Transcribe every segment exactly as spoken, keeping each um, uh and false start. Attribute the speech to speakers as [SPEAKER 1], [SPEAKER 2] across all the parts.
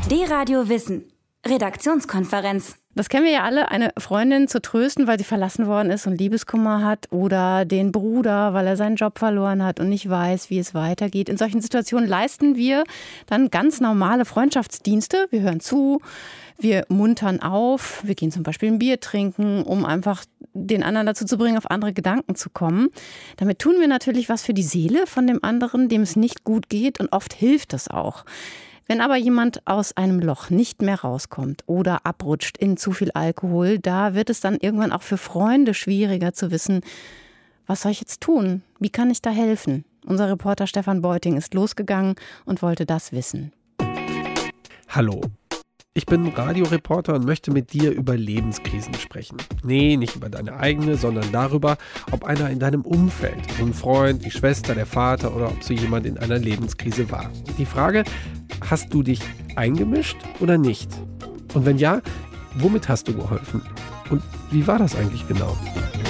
[SPEAKER 1] D-Radio Wissen. Redaktionskonferenz.
[SPEAKER 2] Das kennen wir ja alle, eine Freundin zu trösten, weil sie verlassen worden ist und Liebeskummer hat, oder den Bruder, weil er seinen Job verloren hat und nicht weiß, wie es weitergeht. In solchen Situationen leisten wir dann ganz normale Freundschaftsdienste. Wir hören zu, wir muntern auf, wir gehen zum Beispiel ein Bier trinken, um einfach den anderen dazu zu bringen, auf andere Gedanken zu kommen. Damit tun wir natürlich was für die Seele von dem anderen, dem es nicht gut geht, und oft hilft es auch. Wenn aber jemand aus einem Loch nicht mehr rauskommt oder abrutscht in zu viel Alkohol, da wird es dann irgendwann auch für Freunde schwieriger zu wissen, was soll ich jetzt tun? Wie kann ich da helfen? Unser Reporter Stefan Beuting ist losgegangen und wollte das wissen.
[SPEAKER 3] Hallo, ich bin Radioreporter und möchte mit dir über Lebenskrisen sprechen. Nee, nicht über deine eigene, sondern darüber, ob einer in deinem Umfeld, ein Freund, die Schwester, der Vater oder ob so jemand in einer Lebenskrise war. Die Frage: Hast du dich eingemischt oder nicht? Und wenn ja, womit hast du geholfen? Und wie war das eigentlich genau?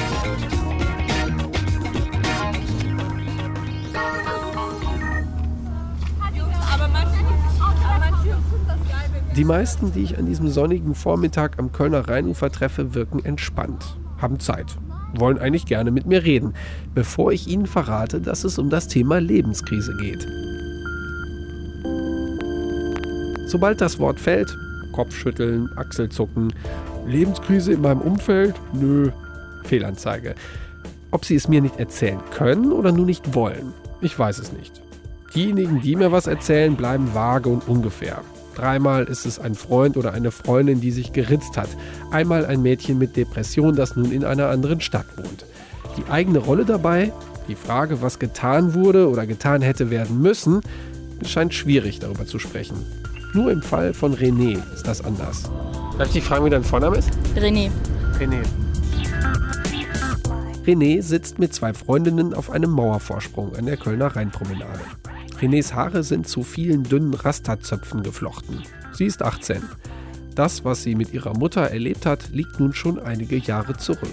[SPEAKER 3] Die meisten, die ich an diesem sonnigen Vormittag am Kölner Rheinufer treffe, wirken entspannt, haben Zeit, wollen eigentlich gerne mit mir reden, bevor ich ihnen verrate, dass es um das Thema Lebenskrise geht. Sobald das Wort fällt, Kopfschütteln, Achselzucken, Lebenskrise in meinem Umfeld? Nö, Fehlanzeige. Ob sie es mir nicht erzählen können oder nur nicht wollen, ich weiß es nicht. Diejenigen, die mir was erzählen, bleiben vage und ungefähr. Dreimal ist es ein Freund oder eine Freundin, die sich geritzt hat. Einmal ein Mädchen mit Depression, das nun in einer anderen Stadt wohnt. Die eigene Rolle dabei, die Frage, was getan wurde oder getan hätte werden müssen, es scheint schwierig, darüber zu sprechen. Nur im Fall von René ist das anders. Darf ich dich fragen, wie dein Vorname ist?
[SPEAKER 4] René.
[SPEAKER 3] René. René sitzt mit zwei Freundinnen auf einem Mauervorsprung an der Kölner Rheinpromenade. Renés Haare sind zu vielen dünnen Rasterzöpfen geflochten. Sie ist achtzehn. Das, was sie mit ihrer Mutter erlebt hat, liegt nun schon einige Jahre zurück.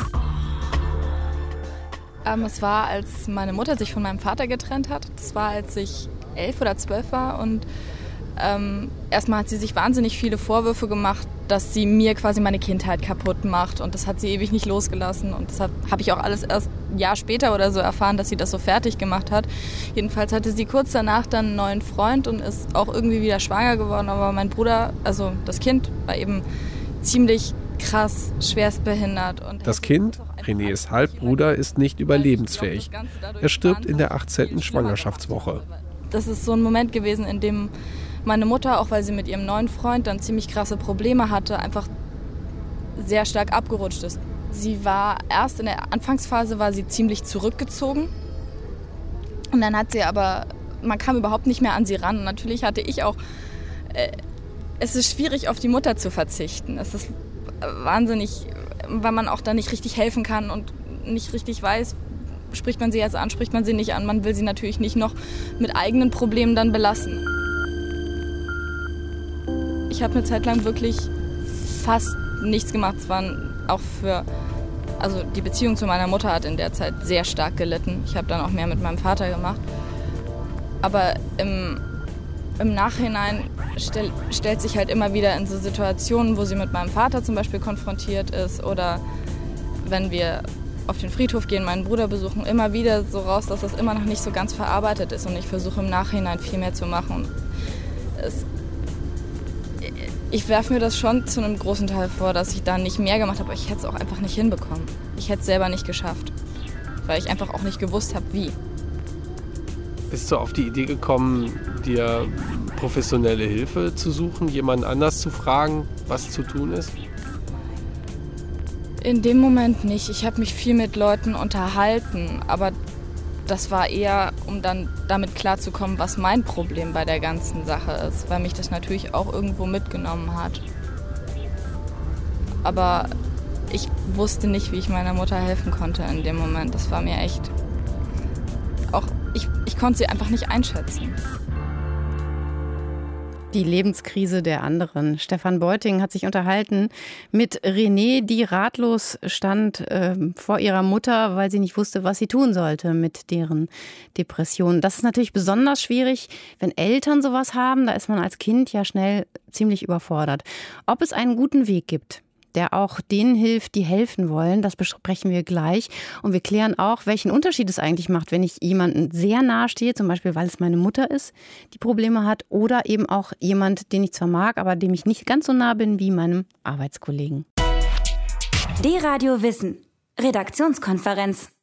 [SPEAKER 4] Ähm, es war, als meine Mutter sich von meinem Vater getrennt hat. Das war, als ich elf oder zwölf war. Und ähm, erstmal hat sie sich wahnsinnig viele Vorwürfe gemacht, dass sie mir quasi meine Kindheit kaputt macht. Und das hat sie ewig nicht losgelassen. Und deshalb habe ich auch alles erst ein Jahr später oder so erfahren, dass sie das so fertig gemacht hat. Jedenfalls hatte sie kurz danach dann einen neuen Freund und ist auch irgendwie wieder schwanger geworden. Aber mein Bruder, also das Kind, war eben ziemlich krass schwerstbehindert. Und
[SPEAKER 3] das Kind, Renés Halbbruder, ist nicht überlebensfähig. Er stirbt in der achtzehnten Schwangerschaftswoche.
[SPEAKER 4] Das ist so ein Moment gewesen, in dem meine Mutter, auch weil sie mit ihrem neuen Freund dann ziemlich krasse Probleme hatte, einfach sehr stark abgerutscht ist. Sie war erst in der Anfangsphase war sie ziemlich zurückgezogen. Und dann hat sie aber, man kam überhaupt nicht mehr an sie ran. Und natürlich hatte ich auch, äh, es ist schwierig, auf die Mutter zu verzichten. Es ist wahnsinnig, weil man auch da nicht richtig helfen kann und nicht richtig weiß, spricht man sie jetzt an, spricht man sie nicht an. Man will sie natürlich nicht noch mit eigenen Problemen dann belasten. Ich habe eine Zeit lang wirklich fast nichts gemacht. Es waren auch für, also die Beziehung zu meiner Mutter hat in der Zeit sehr stark gelitten. Ich habe dann auch mehr mit meinem Vater gemacht. Aber im, im Nachhinein stell, stellt sich halt immer wieder in so Situationen, wo sie mit meinem Vater zum Beispiel konfrontiert ist, oder wenn wir auf den Friedhof gehen, meinen Bruder besuchen, immer wieder so raus, dass das immer noch nicht so ganz verarbeitet ist. Und ich versuche im Nachhinein viel mehr zu machen. Es, Ich werfe mir das schon zu einem großen Teil vor, dass ich da nicht mehr gemacht habe, aber ich hätte es auch einfach nicht hinbekommen. Ich hätte es selber nicht geschafft, weil ich einfach auch nicht gewusst habe, wie.
[SPEAKER 3] Bist du auf die Idee gekommen, dir professionelle Hilfe zu suchen, jemanden anders zu fragen, was zu tun ist?
[SPEAKER 4] In dem Moment nicht. Ich habe mich viel mit Leuten unterhalten, aber das war eher, um dann damit klarzukommen, was mein Problem bei der ganzen Sache ist, weil mich das natürlich auch irgendwo mitgenommen hat. Aber ich wusste nicht, wie ich meiner Mutter helfen konnte in dem Moment. Das war mir echt, auch ich, ich konnte sie einfach nicht einschätzen.
[SPEAKER 2] Die Lebenskrise der anderen. Stefan Beuting hat sich unterhalten mit René, die ratlos stand äh, vor ihrer Mutter, weil sie nicht wusste, was sie tun sollte mit deren Depressionen. Das ist natürlich besonders schwierig, wenn Eltern sowas haben. Da ist man als Kind ja schnell ziemlich überfordert. Ob es einen guten Weg gibt, der auch denen hilft, die helfen wollen. Das besprechen wir gleich. Und wir klären auch, welchen Unterschied es eigentlich macht, wenn ich jemandem sehr nahe stehe, zum Beispiel, weil es meine Mutter ist, die Probleme hat, oder eben auch jemand, den ich zwar mag, aber dem ich nicht ganz so nah bin wie meinem Arbeitskollegen.
[SPEAKER 1] D-Radio Wissen. Redaktionskonferenz.